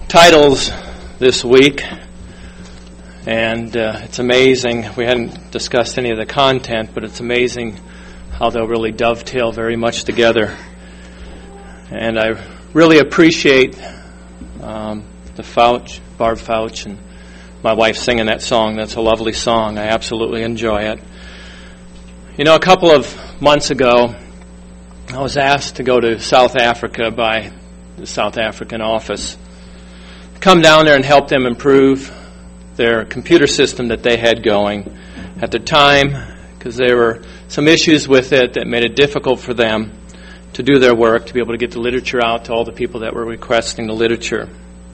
titles this week, and it's amazing. We hadn't discussed any of the content, but it's amazing how they'll really dovetail very much together. And I really appreciate Barb Fouch, and my wife singing that song. That's a lovely song. I absolutely enjoy it. You know, a couple of months ago, I was asked to go to South Africa by the South African office. Come down there and help them improve their computer system that they had going at the time, because there were some issues with it that made it difficult for them to do their work, to be able to get the literature out to all the people that were requesting the literature.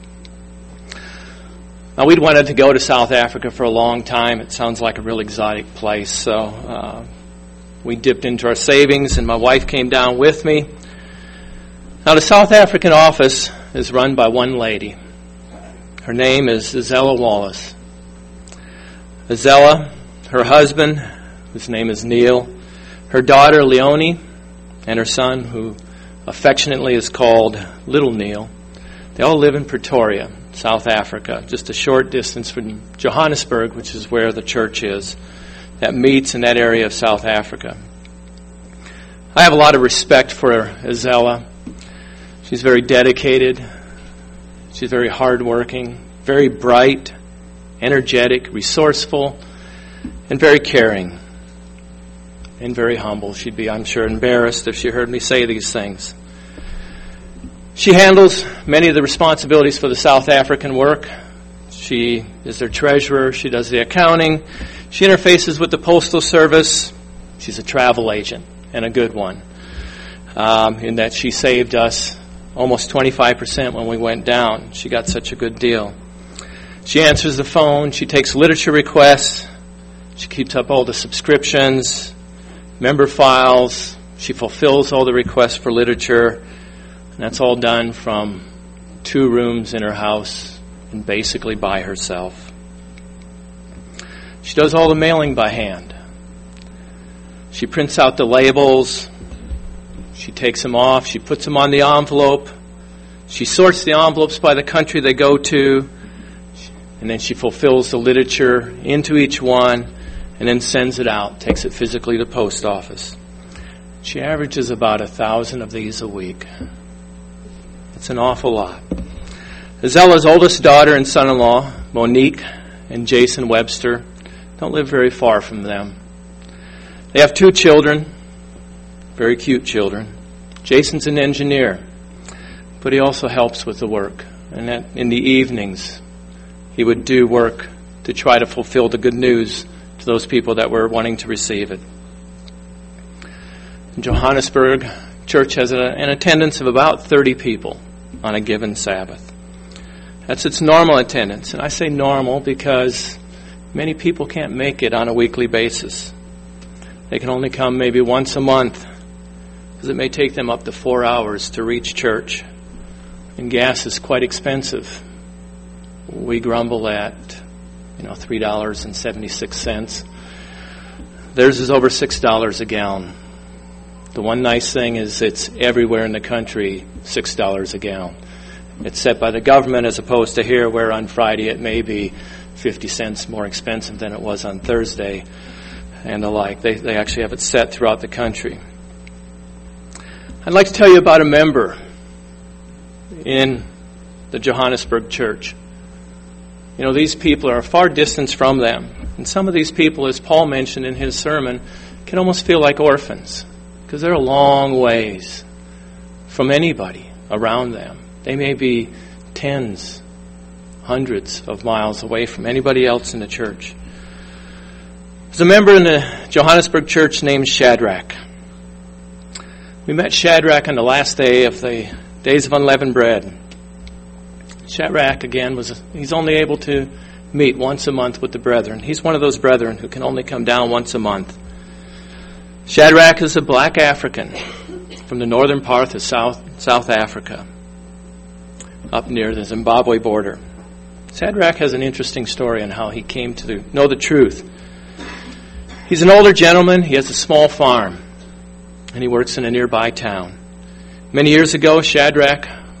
Now, we'd wanted to go to South Africa for a long time. It sounds like a real exotic place, so we dipped into our savings, and my wife came down with me. Now, the South African office is run by one lady. Her name is Azella Wallace. Azella, her husband, whose name is Neil, her daughter Leonie, and her son, who affectionately is called Little Neil, they all live in Pretoria, South Africa, just a short distance from Johannesburg, which is where the church is, that meets in that area of South Africa. I have a lot of respect for Azella. She's very dedicated. She's very hardworking, very bright, energetic, resourceful, and very caring, and very humble. She'd be, I'm sure, embarrassed if she heard me say these things. She handles many of the responsibilities for the South African work. She is their treasurer. She does the accounting. She interfaces with the Postal Service. She's a travel agent, and a good one, in that she saved us almost 25% when we went down. She got such a good deal. She answers the phone. She takes literature requests. She keeps up all the subscriptions, member files. She fulfills all the requests for literature. And that's all done from 2 rooms in her house and basically by herself. She does all the mailing by hand. She prints out the labels. She takes them off. She puts them on the envelope. She sorts the envelopes by the country they go to. And then she fulfills the literature into each one and then sends it out, takes it physically to the post office. She averages about 1,000 of these a week. It's an awful lot. Azella's oldest daughter and son-in-law, Monique and Jason Webster, don't live very far from them. They have 2 children, very cute children. Jason's an engineer, but he also helps with the work. And in the evenings, he would do work to try to fulfill the good news to those people that were wanting to receive it. In Johannesburg, church has an attendance of about 30 people on a given Sabbath. That's its normal attendance. And I say normal because many people can't make it on a weekly basis. They can only come maybe once a month, because it may take them up to 4 hours to reach church. And gas is quite expensive. We grumble at, $3.76. Theirs is over $6 a gallon. The one nice thing is it's everywhere in the country, $6 a gallon. It's set by the government as opposed to here, where on Friday it may be 50 cents more expensive than it was on Thursday and the like. They actually have it set throughout the country. I'd like to tell you about a member in the Johannesburg church. These people are a far distance from them. And some of these people, as Paul mentioned in his sermon, can almost feel like orphans, because they're a long ways from anybody around them. They may be tens, hundreds of miles away from anybody else in the church. There's a member in the Johannesburg church named Shadrach. We met Shadrach on the last day of the Days of Unleavened Bread. Shadrach, again, he's only able to meet once a month with the brethren. He's one of those brethren who can only come down once a month. Shadrach is a black African from the northern part of South Africa, up near the Zimbabwe border. Shadrach has an interesting story on how he came to know the truth. He's an older gentleman. He has a small farm, and he works in a nearby town. Many years ago, Shadrach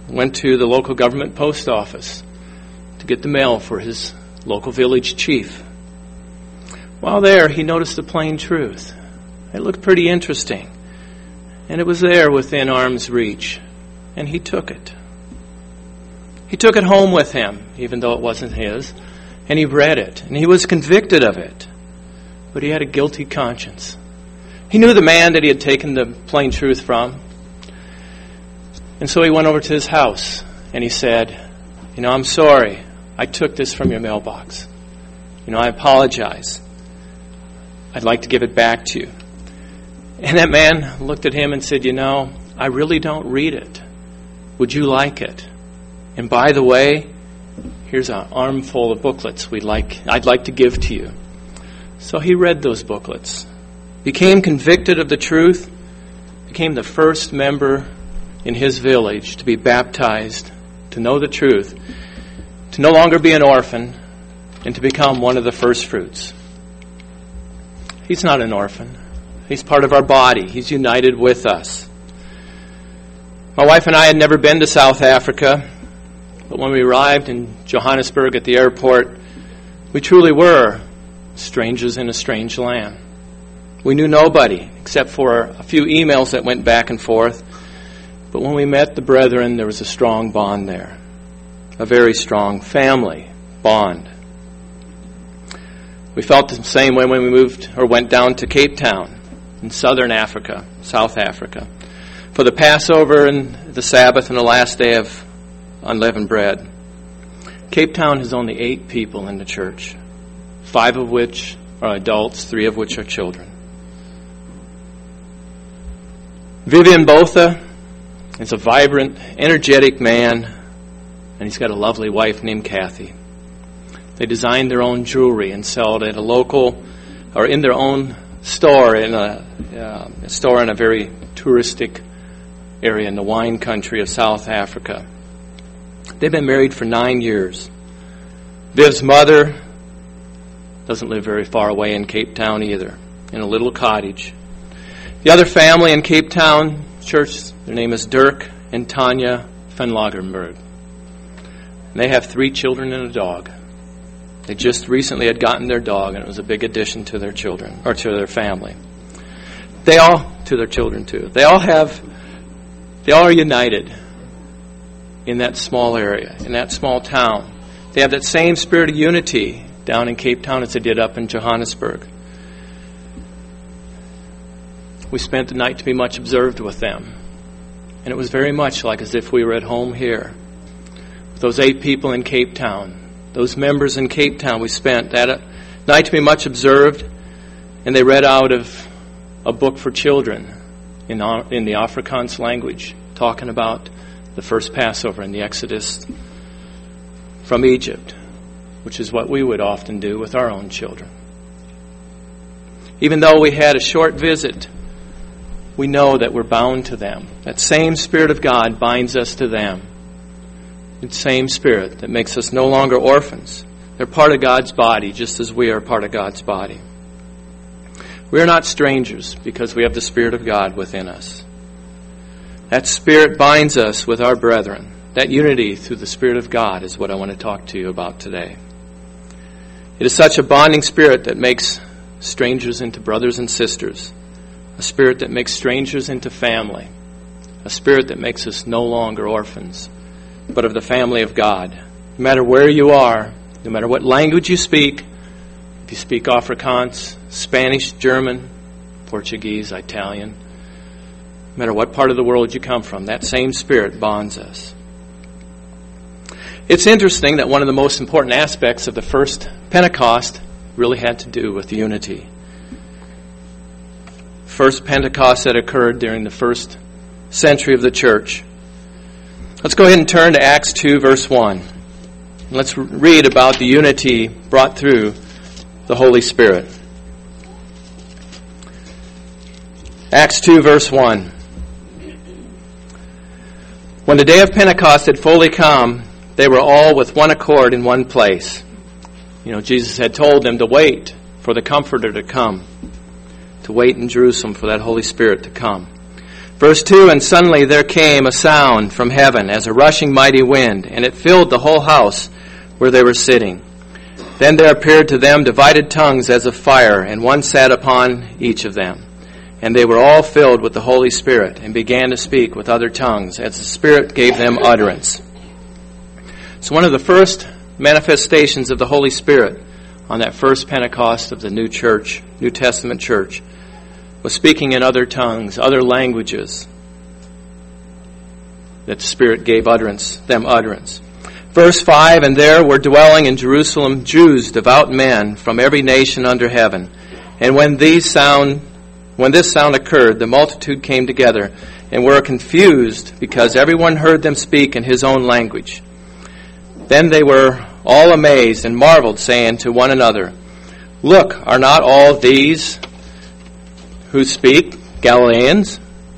went to the local government post office to get the mail for his local village chief. While there, he noticed the plain truth. It looked pretty interesting, and it was there within arm's reach, and he took it. He took it home with him, even though it wasn't his, and he read it, and he was convicted of it, but he had a guilty conscience. He knew the man that he had taken the plain truth from, and so he went over to his house, and he said, I'm sorry, I took this from your mailbox. I apologize. I'd like to give it back to you. And that man looked at him and said, I really don't read it. Would you like it? And by the way, here's an armful of booklets I'd like to give to you. So he read those booklets, became convicted of the truth, became the first member in his village to be baptized, to know the truth, to no longer be an orphan, and to become one of the first fruits. He's not an orphan. He's part of our body. He's united with us. My wife and I had never been to South Africa, but when we arrived in Johannesburg at the airport, we truly were strangers in a strange land. We knew nobody except for a few emails that went back and forth. But when we met the brethren, there was a strong bond there, a very strong family bond. We felt the same way when we went down to Cape Town in southern Africa, South Africa, for the Passover and the Sabbath and the last day of unleavened bread. Cape Town has only 8 people in the church, 5 of which are adults, 3 of which are children. Vivian Botha is a vibrant, energetic man, and he's got a lovely wife named Kathy. They design their own jewelry and sell it at a local, or in their own store, in a store in a very touristic area in the wine country of South Africa. They've been married for 9 years. Viv's mother doesn't live very far away in Cape Town either, in a little cottage. The other family in Cape Town church, their name is Dirk and Tanya van Lagerberg. They have 3 children and a dog. They just recently had gotten their dog, and it was a big addition to their children, or to their family. To their children too. They all are united in that small area, in that small town. They have that same spirit of unity down in Cape Town as they did up in Johannesburg. We spent the night to be much observed with them. And it was very much like as if we were at home here. With those 8 people in Cape Town, those members in Cape Town, we spent that night to be much observed, and they read out of a book for children in the Afrikaans language, talking about the first Passover and the Exodus from Egypt, which is what we would often do with our own children. Even though we had a short visit, we know that we're bound to them. That same Spirit of God binds us to them. The same Spirit that makes us no longer orphans. They're part of God's body, just as we are part of God's body. We are not strangers because we have the Spirit of God within us. That Spirit binds us with our brethren. That unity through the Spirit of God is what I want to talk to you about today. It is such a bonding Spirit that makes strangers into brothers and sisters. A Spirit that makes strangers into family. A Spirit that makes us no longer orphans, but of the family of God. No matter where you are, no matter what language you speak, if you speak Afrikaans, Spanish, German, Portuguese, Italian, no matter what part of the world you come from, that same Spirit bonds us. It's interesting that one of the most important aspects of the first Pentecost really had to do with unity. First Pentecost that occurred during the first century of the church. Let's go ahead and turn to Acts 2, verse 1. Let's read about the unity brought through the Holy Spirit. Acts 2, verse 1. When the day of Pentecost had fully come, they were all with one accord in one place. Jesus had told them to wait for the Comforter to come, to wait in Jerusalem for that Holy Spirit to come. Verse 2, and suddenly there came a sound from heaven as a rushing mighty wind, and it filled the whole house where they were sitting. Then there appeared to them divided tongues as of fire, and one sat upon each of them. And they were all filled with the Holy Spirit, and began to speak with other tongues, as the Spirit gave them utterance. So one of the first manifestations of the Holy Spirit on that first Pentecost of the new church, New Testament church, was speaking in other tongues, other languages, that the Spirit gave them utterance. Verse 5, and there were dwelling in Jerusalem Jews, devout men from every nation under heaven. And when this sound occurred, the multitude came together and were confused, because everyone heard them speak in his own language. Then they were all amazed and marveled, saying to one another, Look, are not all these who speak Galileans?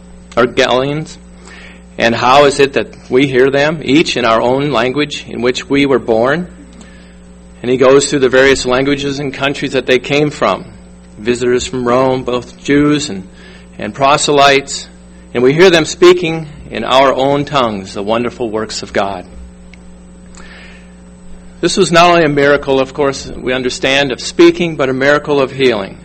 And how is it that we hear them, each in our own language in which we were born? And he goes through the various languages and countries that they came from. Visitors from Rome, both Jews and proselytes. And we hear them speaking in our own tongues the wonderful works of God. This was not only a miracle, of course, we understand, of speaking, but a miracle of hearing.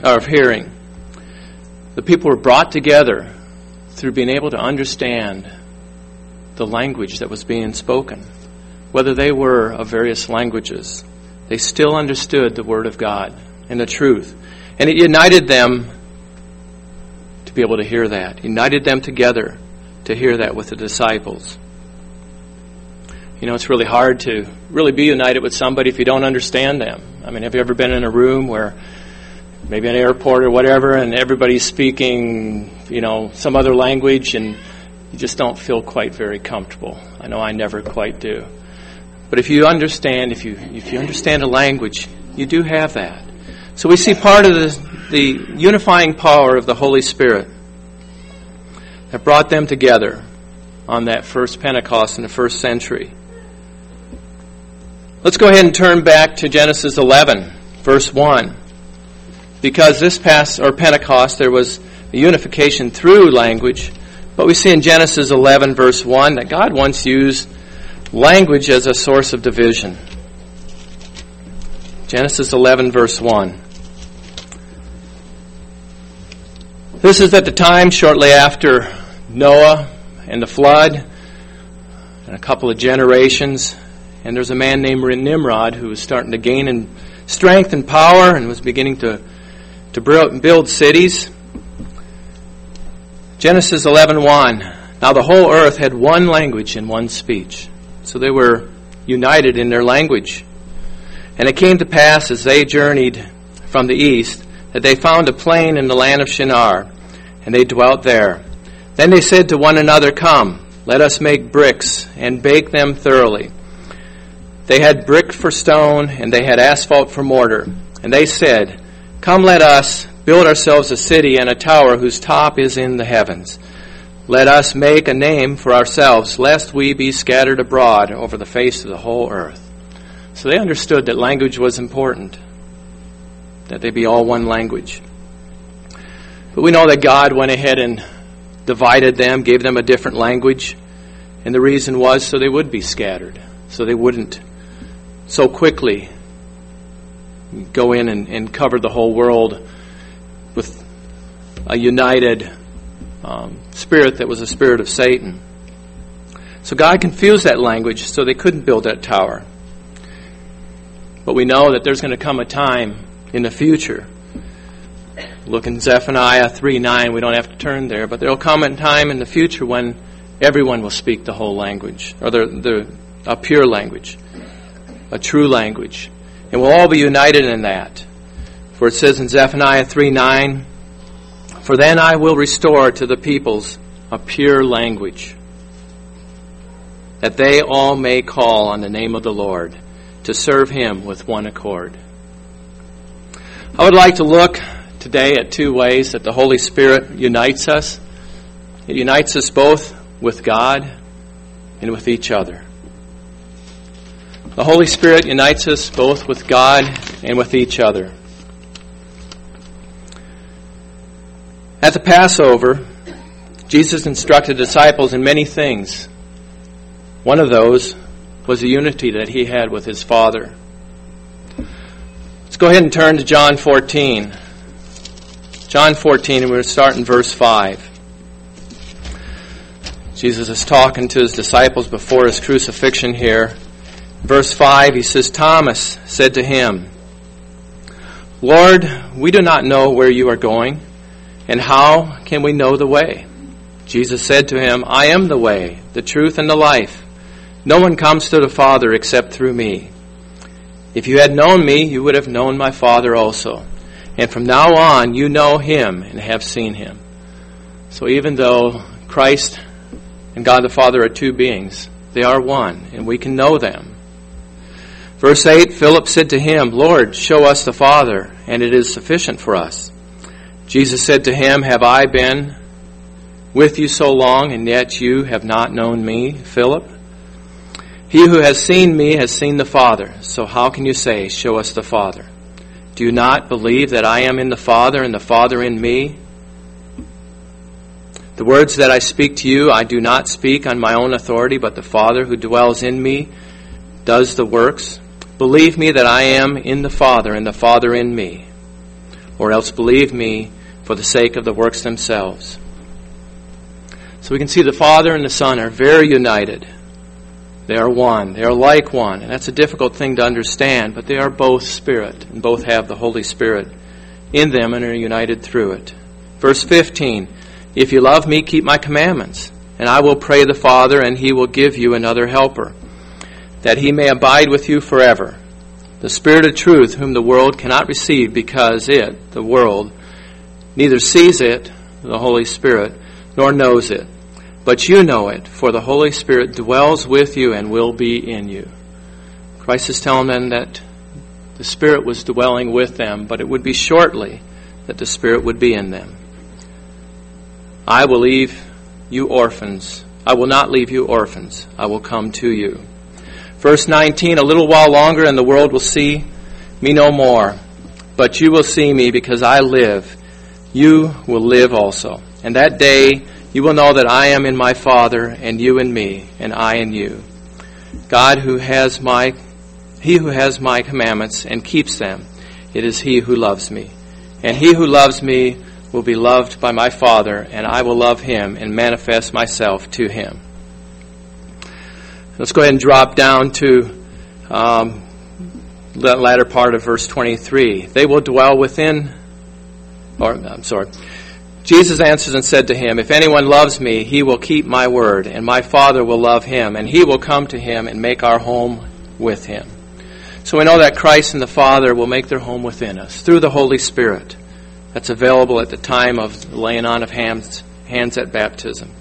The people were brought together through being able to understand the language that was being spoken. Whether they were of various languages, they still understood the Word of God and the truth. And it united them to be able to hear that. United them together to hear that with the disciples. You know, it's really hard to really be united with somebody if you don't understand them. I mean, have you ever been in a room where maybe an airport or whatever, and everybody's speaking, some other language, and you just don't feel quite very comfortable? I know I never quite do. But if you understand, if you understand a language, you do have that. So we see part of the unifying power of the Holy Spirit that brought them together on that first Pentecost in the first century. Let's go ahead and turn back to Genesis 11, verse 1. Because this Pentecost, there was a unification through language, but we see in Genesis 11, verse 1, that God once used language as a source of division. Genesis 11, verse 1. This is at the time shortly after Noah and the flood, and a couple of generations. And there's a man named Nimrod who was starting to gain in strength and power and was beginning to build cities. Genesis 11:1. Now the whole earth had one language and one speech. So they were united in their language. And it came to pass as they journeyed from the east that they found a plain in the land of Shinar, and they dwelt there. Then they said to one another, Come, let us make bricks and bake them thoroughly. They had brick for stone, and they had asphalt for mortar. And they said, Come, let us build ourselves a city and a tower whose top is in the heavens. Let us make a name for ourselves, lest we be scattered abroad over the face of the whole earth. So they understood that language was important, that they be all one language. But we know that God went ahead and divided them, gave them a different language, and the reason was so they would be scattered, so they wouldn't so quickly go in and cover the whole world with a united spirit that was a spirit of Satan. So God confused that language so they couldn't build that tower. But we know that there's going to come a time in the future. Look in Zephaniah 3:9. We don't have to turn there, but there will come a time in the future when everyone will speak the whole language, or a pure language, a true language. And we'll all be united in that. For it says in Zephaniah 3:9, For then I will restore to the peoples a pure language, that they all may call on the name of the Lord, to serve Him with one accord. I would like to look today at two ways that the Holy Spirit unites us. It unites us both with God and with each other. The Holy Spirit unites us both with God and with each other. At the Passover, Jesus instructed disciples in many things. One of those was the unity that he had with his Father. Let's go ahead and turn to John 14. John 14, and we're going to start in verse 5. Jesus is talking to his disciples before his crucifixion here. Verse 5, he says, Thomas said to him, Lord, we do not know where you are going, and how can we know the way? Jesus said to him, I am the way, the truth, and the life. No one comes to the Father except through me. If you had known me, you would have known my Father also. And from now on, you know him and have seen him. So even though Christ and God the Father are two beings, they are one, and we can know them. Verse 8, Philip said to him, Lord, show us the Father, and it is sufficient for us. Jesus said to him, Have I been with you so long, and yet you have not known me, Philip? He who has seen me has seen the Father. So how can you say, Show us the Father? Do you not believe that I am in the Father, and the Father in me? The words that I speak to you, I do not speak on my own authority, but the Father who dwells in me does the works. Believe me that I am in the Father, and the Father in me. Or else believe me for the sake of the works themselves. So we can see the Father and the Son are very united. They are one. They are like one. And that's a difficult thing to understand, but they are both Spirit, and both have the Holy Spirit in them and are united through it. Verse 15, If you love me, keep my commandments, and I will pray the Father, and he will give you another helper, that he may abide with you forever. The Spirit of truth, whom the world cannot receive, because it, the world, neither sees it, the Holy Spirit, nor knows it. But you know it, for the Holy Spirit dwells with you and will be in you. Christ is telling them that the Spirit was dwelling with them, but it would be shortly that the Spirit would be in them. I will leave you orphans. I will not leave you orphans. I will come to you. Verse 19, A little while longer and the world will see me no more. But you will see me because I live. You will live also. And that day you will know that I am in my Father, and you in me, and I in you. He who has my commandments and keeps them, it is he who loves me. And he who loves me will be loved by my Father, and I will love him and manifest myself to him. Let's go ahead and drop down to the latter part of verse 23. They will dwell within, Jesus answered and said to him, If anyone loves me, he will keep my word, and my Father will love him, and he will come to him and make our home with him. So we know that Christ and the Father will make their home within us through the Holy Spirit that's available at the time of the laying on of hands at baptism.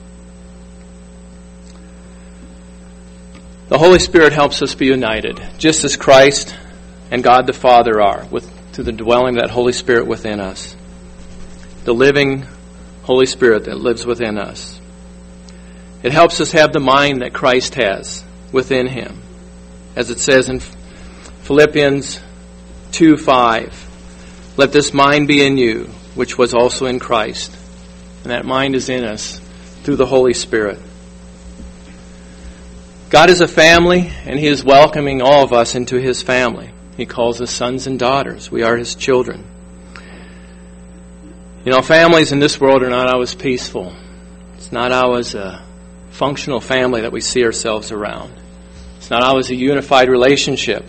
The Holy Spirit helps us be united, just as Christ and God the Father are, through the dwelling of that Holy Spirit within us. The living Holy Spirit that lives within us. It helps us have the mind that Christ has within him. As it says in Philippians 2:5, Let this mind be in you, which was also in Christ. And that mind is in us through the Holy Spirit. God is a family, and he is welcoming all of us into his family. He calls us sons and daughters. We are his children. You know, families in this world are not always peaceful. It's not always a functional family that we see ourselves around. It's not always a unified relationship.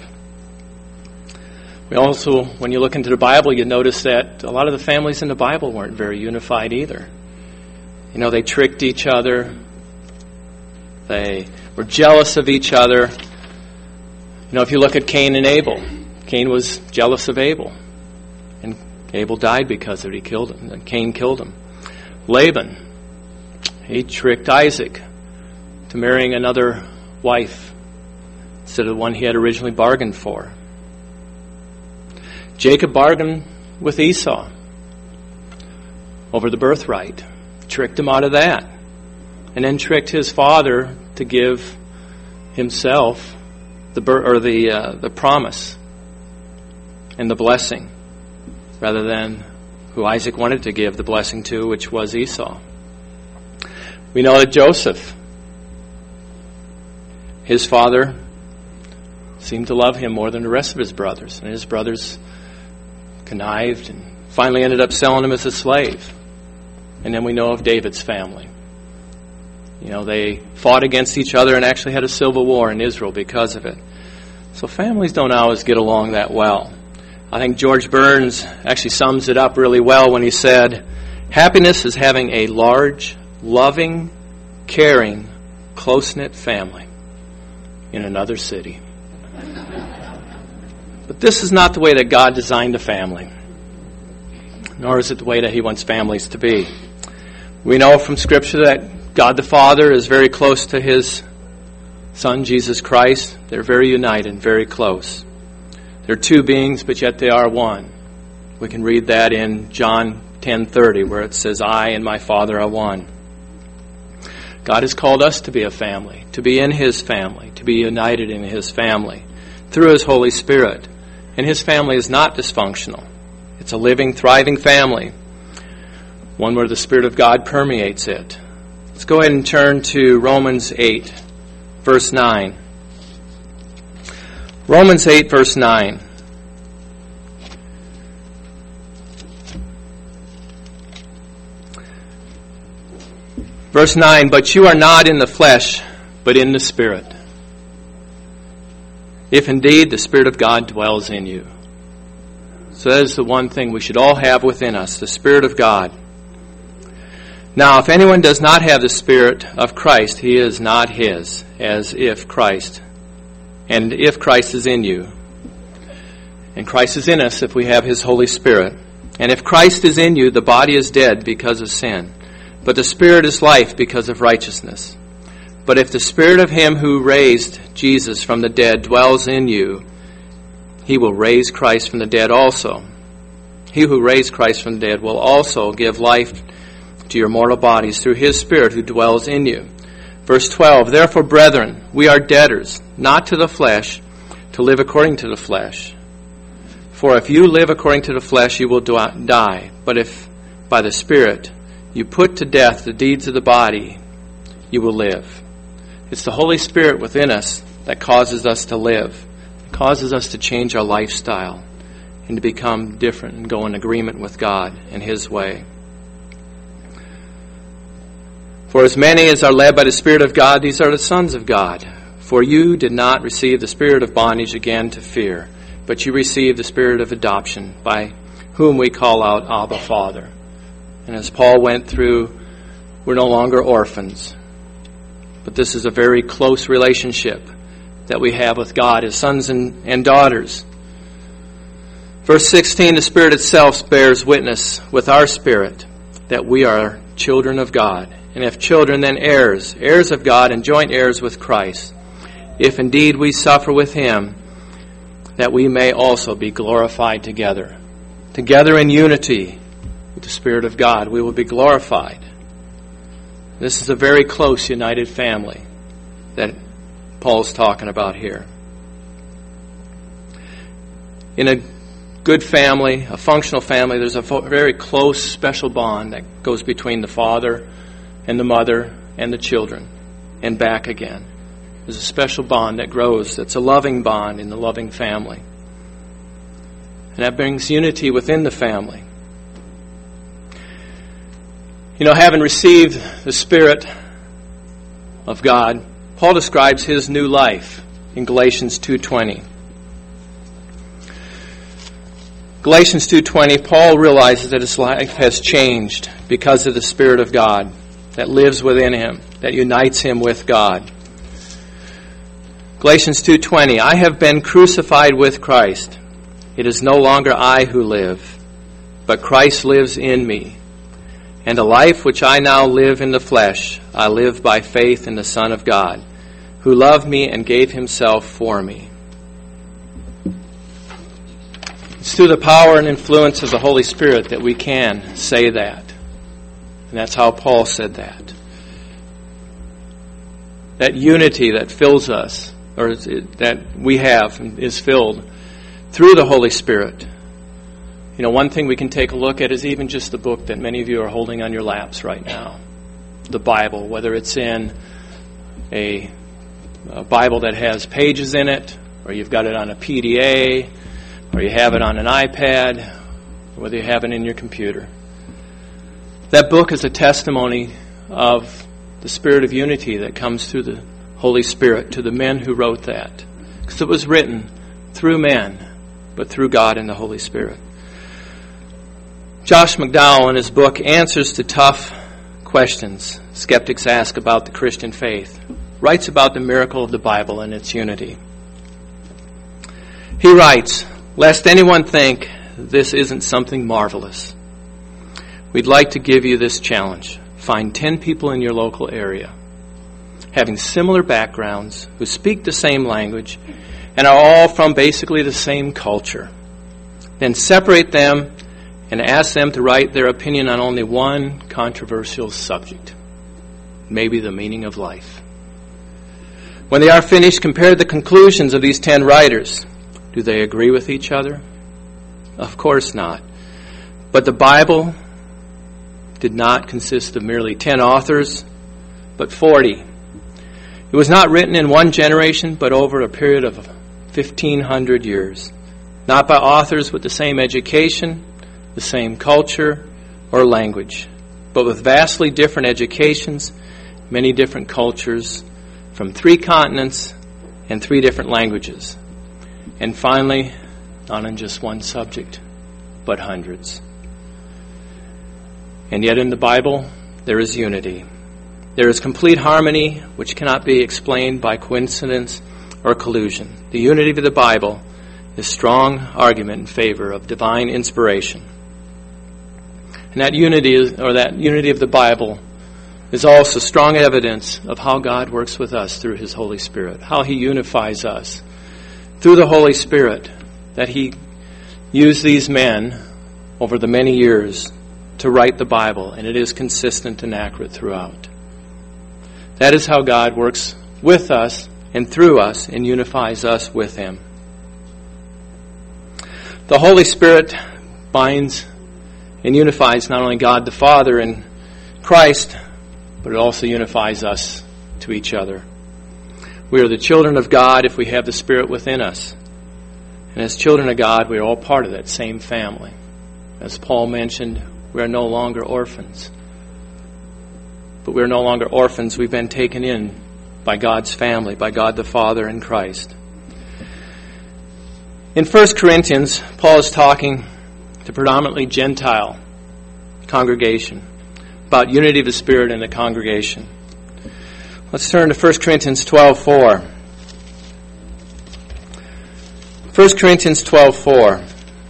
We also, when you look into the Bible, you notice that a lot of the families in the Bible weren't very unified either. You know, they tricked each other. They were jealous of each other. You know, if you look at Cain and Abel, Cain was jealous of Abel. And Abel died because of it. He killed him. And Cain killed him. Laban, he tricked Isaac to marrying another wife instead of the one he had originally bargained for. Jacob bargained with Esau over the birthright. Tricked him out of that. And then tricked his father to give himself the promise and the blessing, rather than who Isaac wanted to give the blessing to, which was Esau. We know that Joseph, his father, seemed to love him more than the rest of his brothers. And his brothers connived and finally ended up selling him as a slave. And then we know of David's family. They fought against each other and actually had a civil war in Israel because of it. So families don't always get along that well. I think George Burns actually sums it up really well when he said, "Happiness is having a large, loving, caring, close-knit family in another city." But this is not the way that God designed a family, nor is it the way that He wants families to be. We know from Scripture that God the Father is very close to His Son, Jesus Christ. They're very united, very close. They're two beings, but yet they are one. We can read that in John 10:30, where it says, "I and my Father are one." God has called us to be a family, to be in His family, to be united in His family through His Holy Spirit. And His family is not dysfunctional. It's a living, thriving family, one where the Spirit of God permeates it. Let's go ahead and turn to Romans 8, verse 9. Romans 8, verse 9. Verse 9, "But you are not in the flesh, but in the Spirit, if indeed the Spirit of God dwells in you." So that is the one thing we should all have within us, the Spirit of God. "Now, if anyone does not have the Spirit of Christ, he is not his, as if Christ. And if Christ is in you," and Christ is in us if we have His Holy Spirit. "And if Christ is in you, the body is dead because of sin, but the Spirit is life because of righteousness. But if the Spirit of Him who raised Jesus from the dead dwells in you, He will raise Christ from the dead also. He who raised Christ from the dead will also give life to your mortal bodies through His Spirit who dwells in you." Verse 12, "Therefore, brethren, we are debtors, not to the flesh, to live according to the flesh. For if you live according to the flesh, you will die. But if by the Spirit you put to death the deeds of the body, you will live." It's the Holy Spirit within us that causes us to live, causes us to change our lifestyle and to become different and go in agreement with God and His way. "For as many as are led by the Spirit of God, these are the sons of God. For you did not receive the spirit of bondage again to fear, but you received the Spirit of adoption, by whom we call out, Abba, Father." And as Paul went through, we're no longer orphans. But this is a very close relationship that we have with God as sons and daughters. Verse 16, "The Spirit itself bears witness with our spirit that we are children of God. And if children, then heirs, heirs of God and joint heirs with Christ. If indeed we suffer with Him, that we may also be glorified together." Together in unity with the Spirit of God, we will be glorified. This is a very close, united family that Paul's talking about here. In a good family, a functional family, there's a very close, special bond that goes between the father and the mother and the children, and back again. There's a special bond that grows. That's a loving bond in the loving family. And that brings unity within the family. Having received the Spirit of God, Paul describes his new life in Galatians 2:20. Galatians 2:20, Paul realizes that his life has changed because of the Spirit of God that lives within him, that unites him with God. Galatians 2:20, "I have been crucified with Christ. It is no longer I who live, but Christ lives in me. And the life which I now live in the flesh, I live by faith in the Son of God, who loved me and gave Himself for me." It's through the power and influence of the Holy Spirit that we can say that. And that's how Paul said that. That unity that fills us, or that we have, is filled through the Holy Spirit. One thing we can take a look at is even just the book that many of you are holding on your laps right now. the Bible, whether it's in a Bible that has pages in it, or you've got it on a PDA, or you have it on an iPad, or whether you have it in your computer. That book is a testimony of the spirit of unity that comes through the Holy Spirit to the men who wrote that. Because it was written through men, but through God and the Holy Spirit. Josh McDowell, in his book, Answers to Tough Questions Skeptics Ask About the Christian Faith, writes about the miracle of the Bible and its unity. He writes, "Lest anyone think this isn't something marvelous, we'd like to give you this challenge. Find 10 people in your local area, having similar backgrounds, who speak the same language, and are all from basically the same culture. Then separate them and ask them to write their opinion on only one controversial subject, maybe the meaning of life. When they are finished, compare the conclusions of these 10 writers. Do they agree with each other? Of course not. But the Bible did not consist of merely 10 authors, but 40. It was not written in one generation, but over a period of 1,500 years. Not by authors with the same education, the same culture, or language, but with vastly different educations, many different cultures, from 3 continents and 3 different languages. And finally, not on just one subject, but hundreds. And yet in the Bible, there is unity. There is complete harmony, which cannot be explained by coincidence or collusion. The unity of the Bible is strong argument in favor of divine inspiration. And that unity of the Bible is also strong evidence of how God works with us through His Holy Spirit, how He unifies us through the Holy Spirit, that He used these men over the many years to write the Bible, and it is consistent and accurate throughout. That is how God works with us and through us and unifies us with Him. The Holy Spirit binds and unifies not only God the Father and Christ, but it also unifies us to each other. We are the children of God if we have the Spirit within us. And as children of God, we are all part of that same family. As Paul mentioned, we are no longer orphans. But we are no longer orphans. We've been taken in by God's family, by God the Father and Christ. In 1 Corinthians, Paul is talking to predominantly Gentile congregation about unity of the Spirit in the congregation. Let's turn to 1 Corinthians 12:4. 1 Corinthians 12:4.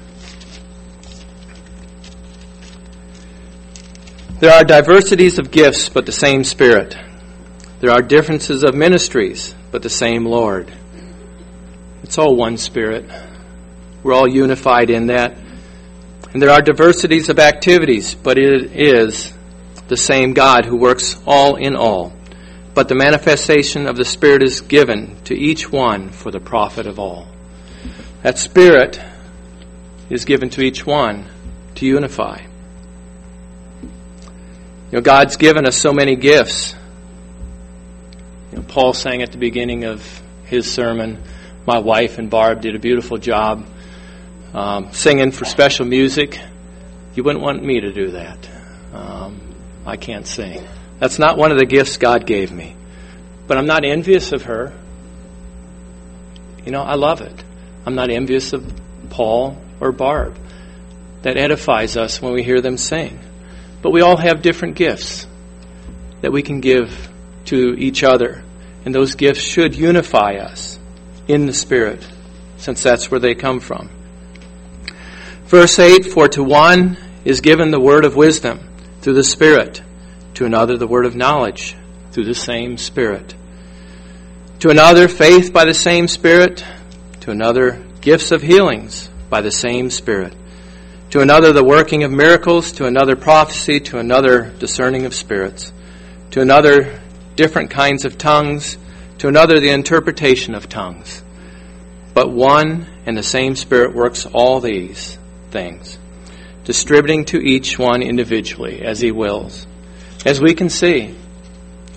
There are diversities of gifts, but the same Spirit. There are differences of ministries, but the same Lord. It's all one Spirit. We're all unified in that. And there are diversities of activities, but it is the same God who works all in all. But the manifestation of the Spirit is given to each one for the profit of all. That Spirit is given to each one to unify. God's given us so many gifts. Paul sang at the beginning of his sermon. My wife and Barb did a beautiful job singing for special music. You wouldn't want me to do that. I can't sing. That's not one of the gifts God gave me. But I'm not envious of her. I love it. I'm not envious of Paul or Barb. That edifies us when we hear them sing. But we all have different gifts that we can give to each other. And those gifts should unify us in the Spirit, since that's where they come from. Verse 8, for to one is given the word of wisdom through the Spirit, to another the word of knowledge through the same Spirit, to another faith by the same Spirit, to another gifts of healings by the same Spirit, to another the working of miracles, to another prophecy, to another discerning of spirits, to another different kinds of tongues, to another the interpretation of tongues. But one and the same Spirit works all these things, distributing to each one individually as He wills. As we can see,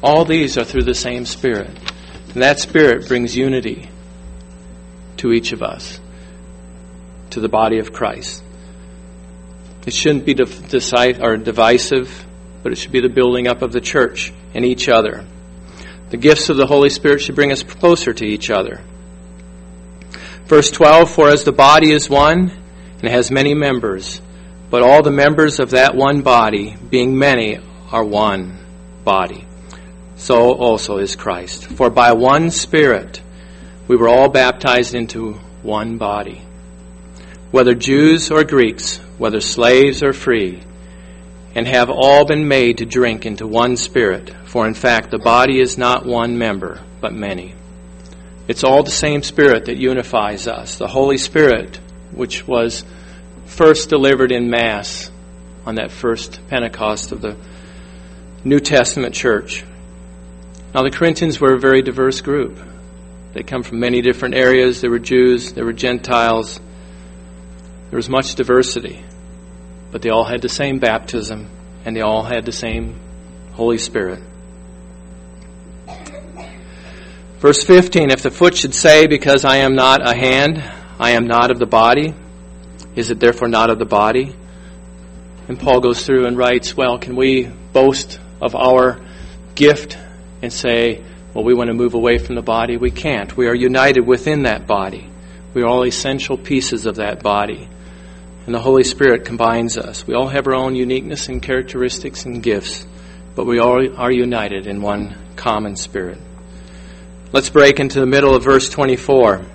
All these are through the same Spirit. And that Spirit brings unity to each of us, to the body of Christ. It shouldn't be divisive, but it should be the building up of the church and each other. The gifts of the Holy Spirit should bring us closer to each other. Verse 12, for as the body is one and has many members, but all the members of that one body, being many, are one body. So also is Christ. For by one Spirit we were all baptized into one body. Whether Jews or Greeks, whether slaves or free, and have all been made to drink into one Spirit. For in fact the body is not one member, but many. It's all the same Spirit that unifies us. The Holy Spirit, which was first delivered in Mass on that first Pentecost of the New Testament church. Now the Corinthians were a very diverse group. They come from many different areas. There were Jews, there were Gentiles. There was much diversity. But they all had the same baptism, and they all had the same Holy Spirit. Verse 15, if the foot should say, because I am not a hand, I am not of the body, is it therefore not of the body? And Paul goes through and writes, well, can we boast of our gift and say, well, we want to move away from the body? We can't. We are united within that body. We are all essential pieces of that body. And the Holy Spirit combines us. We all have our own uniqueness and characteristics and gifts, but we all are united in one common Spirit. Let's break into the middle of verse 24.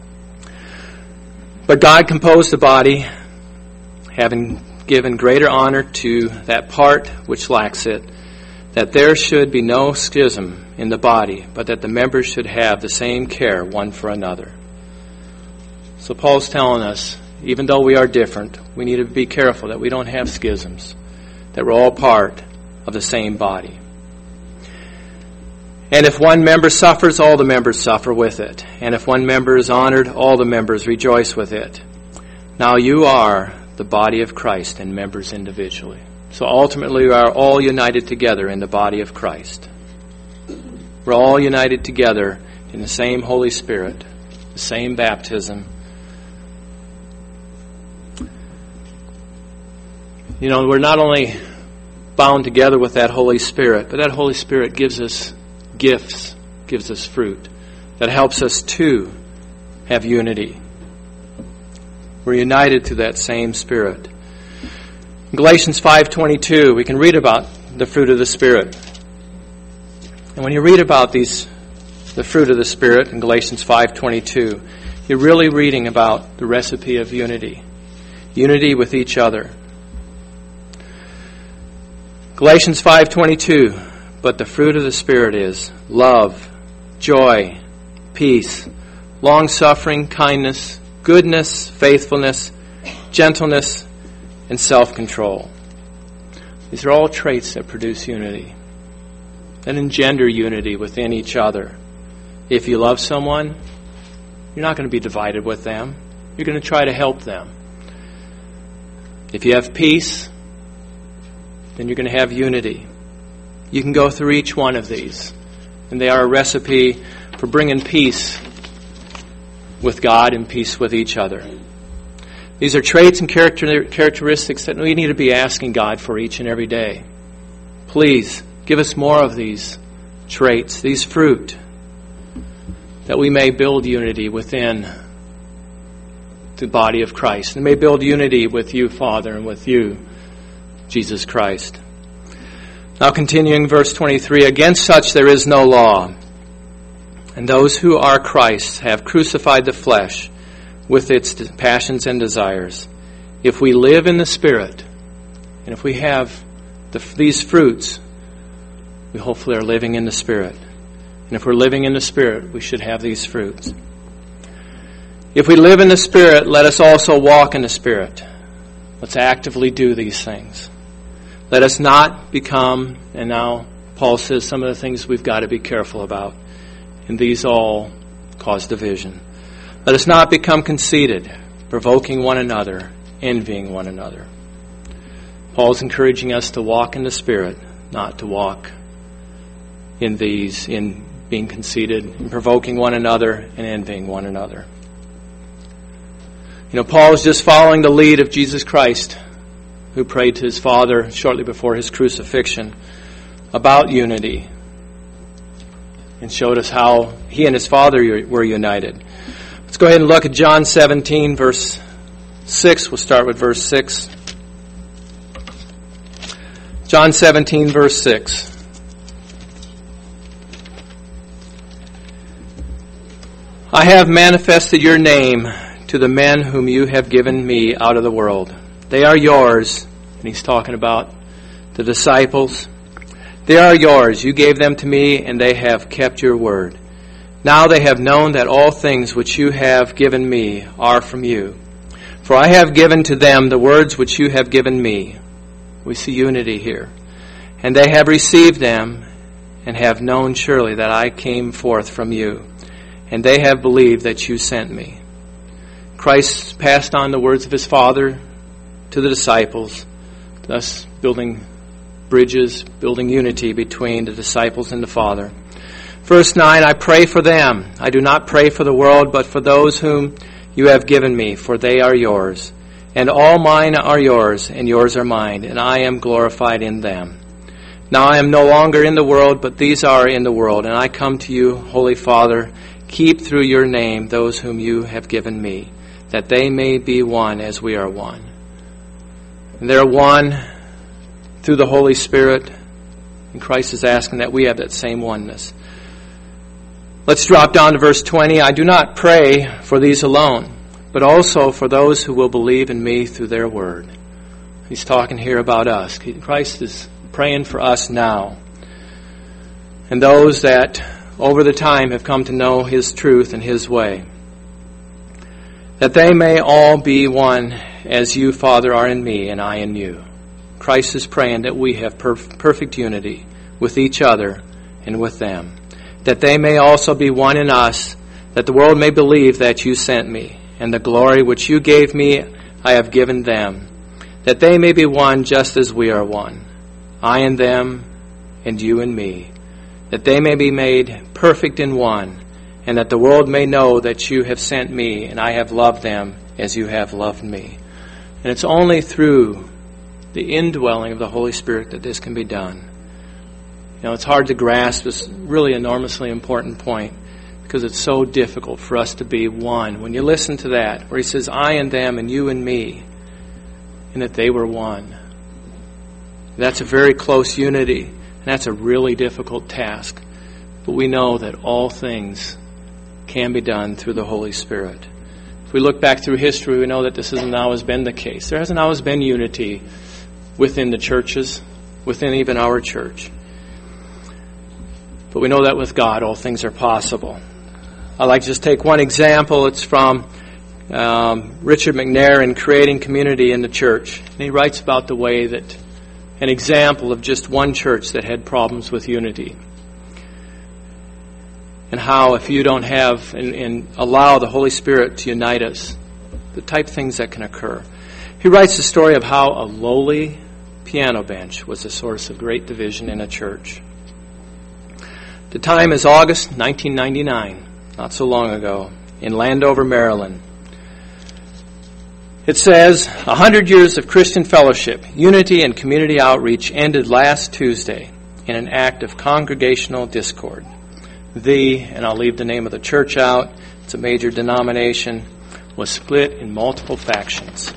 But God composed the body, having given greater honor to that part which lacks it, that there should be no schism in the body, but that the members should have the same care one for another. So Paul's telling us, even though we are different, we need to be careful that we don't have schisms, that we're all part of the same body. And if one member suffers, all the members suffer with it. And if one member is honored, all the members rejoice with it. Now you are the body of Christ and members individually. So ultimately we are all united together in the body of Christ. We're all united together in the same Holy Spirit, the same baptism. You know, we're not only bound together with that Holy Spirit, but that Holy Spirit gives us gifts, gives us fruit that helps us to have unity. We're united to that same Spirit. In Galatians 5:22, we can read about the fruit of the Spirit. And when you read about the fruit of the Spirit in Galatians 5:22, you're really reading about the recipe of unity. Unity with each other. Galatians 5:22, but the fruit of the Spirit is love, joy, peace, long-suffering, kindness, goodness, faithfulness, gentleness, and self-control. These are all traits that produce unity, that engender unity within each other. If you love someone, you're not going to be divided with them. You're going to try to help them. If you have peace, then you're going to have unity. You can go through each one of these, and they are a recipe for bringing peace with God and peace with each other. These are traits and characteristics that we need to be asking God for each and every day. Please give us more of these traits, these fruit, that we may build unity within the body of Christ, and may build unity with you, Father, and with you, Jesus Christ. Now continuing verse 23, against such there is no law, and those who are Christ's have crucified the flesh with its passions and desires. If we live in the Spirit, and if we have these fruits, we hopefully are living in the Spirit. And if we're living in the Spirit, we should have these fruits. If we live in the Spirit, let us also walk in the Spirit. Let's actively do these things. Let us not become, and now Paul says some of the things we've got to be careful about, and these all cause division. Let us not become conceited, provoking one another, envying one another. Paul's encouraging us to walk in the Spirit, not to walk in these, in being conceited, in provoking one another, and envying one another. Paul is just following the lead of Jesus Christ, who prayed to his Father shortly before his crucifixion about unity and showed us how he and his Father were united. Let's go ahead and look at John 17, verse 6. We'll start with verse 6. John 17, verse 6. I have manifested your name to the men whom you have given me out of the world. They are yours. And he's talking about the disciples. They are yours. You gave them to me, and they have kept your word. Now they have known that all things which you have given me are from you. For I have given to them the words which you have given me. We see unity here. And they have received them, and have known surely that I came forth from you. And they have believed that you sent me. Christ passed on the words of his Father to the disciples, thus building bridges, building unity between the disciples and the Father. Verse 9, I pray for them. I do not pray for the world, but for those whom you have given me, for they are yours. And all mine are yours, and yours are mine, and I am glorified in them. Now I am no longer in the world, but these are in the world, and I come to you, Holy Father. Keep through your name those whom you have given me, that they may be one as we are one. And they're one through the Holy Spirit, and Christ is asking that we have that same oneness. Let's drop down to verse 20. I do not pray for these alone, but also for those who will believe in me through their word. He's talking here about us. Christ is praying for us now. And those that over the time have come to know his truth and his way. That they may all be one as you, Father, are in me and I in you. Christ is praying that we have perfect unity with each other and with them. That they may also be one in us, that the world may believe that you sent me, and the glory which you gave me I have given them, that they may be one just as we are one, I and them, and you and me, that they may be made perfect in one, and that the world may know that you have sent me, and I have loved them as you have loved me. And it's only through the indwelling of the Holy Spirit that this can be done. It's hard to grasp this really enormously important point, because it's so difficult for us to be one. When you listen to that, where he says, I and them, and you and me, and that they were one. That's a very close unity, and that's a really difficult task. But we know that all things can be done through the Holy Spirit. If we look back through history, we know that this hasn't always been the case. There hasn't always been unity within the churches, within even our church. But we know that with God, all things are possible. I'd like to just take one example. It's from Richard McNair in Creating Community in the Church. And he writes about the way that an example of just one church that had problems with unity. And how if you don't have and allow the Holy Spirit to unite us, the type of things that can occur. He writes the story of how a lowly piano bench was a source of great division in a church. The time is August 1999, not so long ago, in Landover, Maryland. It says, 100 years of Christian fellowship, unity, and community outreach ended last Tuesday in an act of congregational discord. And I'll leave the name of the church out, it's a major denomination, was split in multiple factions.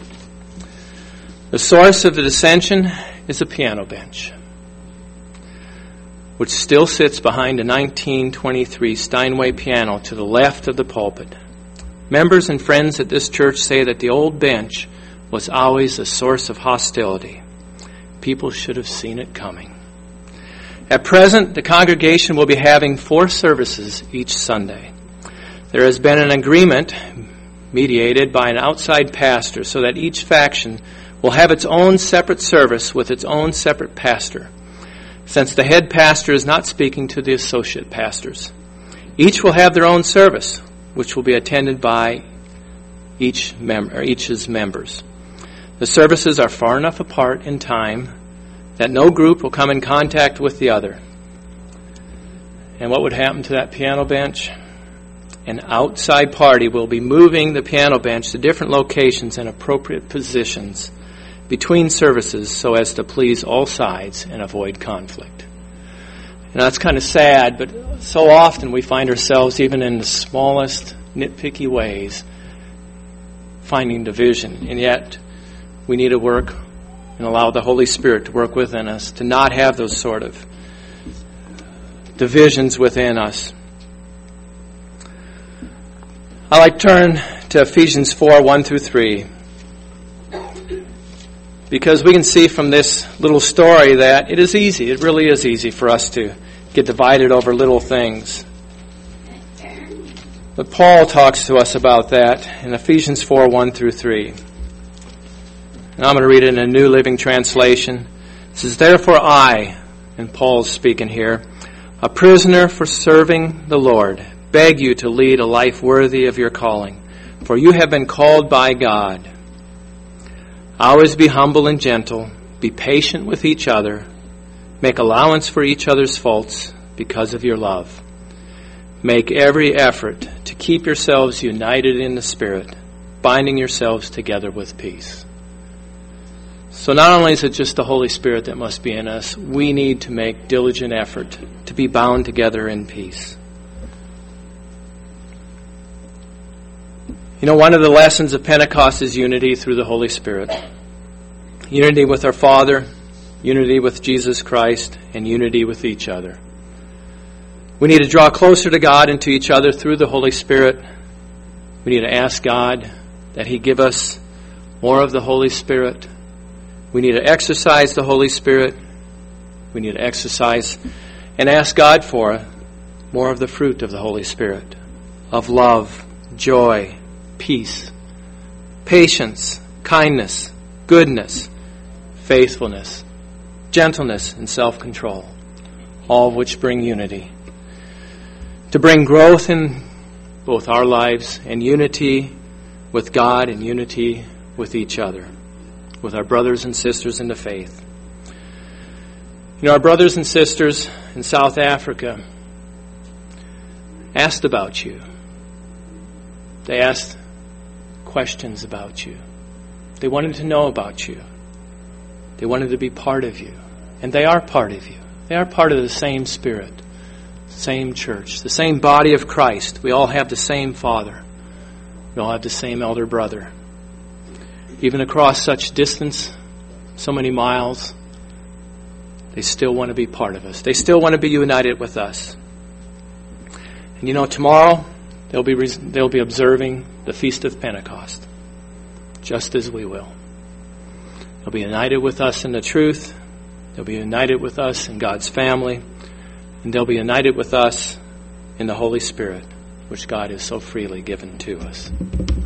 The source of the dissension is a piano bench, which still sits behind a 1923 Steinway piano to the left of the pulpit. Members and friends at this church say that the old bench was always a source of hostility. People should have seen it coming. At present, the congregation will be having 4 services each Sunday. There has been an agreement mediated by an outside pastor so that each faction will have its own separate service with its own separate pastor, since the head pastor is not speaking to the associate pastors. Each will have their own service, which will be attended by each's members. The services are far enough apart in time that no group will come in contact with the other. And what would happen to that piano bench? An outside party will be moving the piano bench to different locations and appropriate positions between services so as to please all sides and avoid conflict. Now, that's kind of sad, but so often we find ourselves, even in the smallest, nitpicky ways, finding division. And yet, we need to work and allow the Holy Spirit to work within us to not have those sort of divisions within us. I like to turn to Ephesians 4, 1 through 3. Because we can see from this little story that it is easy, it really is easy for us to get divided over little things. But Paul talks to us about that in Ephesians 4, 1 through 3. And I'm going to read it in a New Living Translation. It says, "Therefore I," and Paul's speaking here, "a prisoner for serving the Lord, beg you to lead a life worthy of your calling, for you have been called by God. Always be humble and gentle, be patient with each other, make allowance for each other's faults because of your love. Make every effort to keep yourselves united in the Spirit, binding yourselves together with peace." So not only is it just the Holy Spirit that must be in us, we need to make diligent effort to be bound together in peace. You know, one of the lessons of Pentecost is unity through the Holy Spirit. Unity with our Father, unity with Jesus Christ, and unity with each other. We need to draw closer to God and to each other through the Holy Spirit. We need to ask God that He give us more of the Holy Spirit. We need to exercise the Holy Spirit. We need to exercise and ask God for more of the fruit of the Holy Spirit, of love, joy, peace, patience, kindness, goodness, faithfulness, gentleness, and self-control, all of which bring unity. To bring growth in both our lives and unity with God and unity with each other, with our brothers and sisters in the faith. You know, our brothers and sisters in South Africa asked about you. They asked questions about you. They wanted to know about you. They wanted to be part of you. And they are part of you. They are part of the same Spirit, same church, the same body of Christ. We all have the same Father. We all have the same elder brother. Even across such distance, so many miles, they still want to be part of us. They still want to be united with us. And you know, tomorrow they'll be observing the Feast of Pentecost, just as we will. They'll be united with us in the truth. They'll be united with us in God's family. And they'll be united with us in the Holy Spirit, which God has so freely given to us.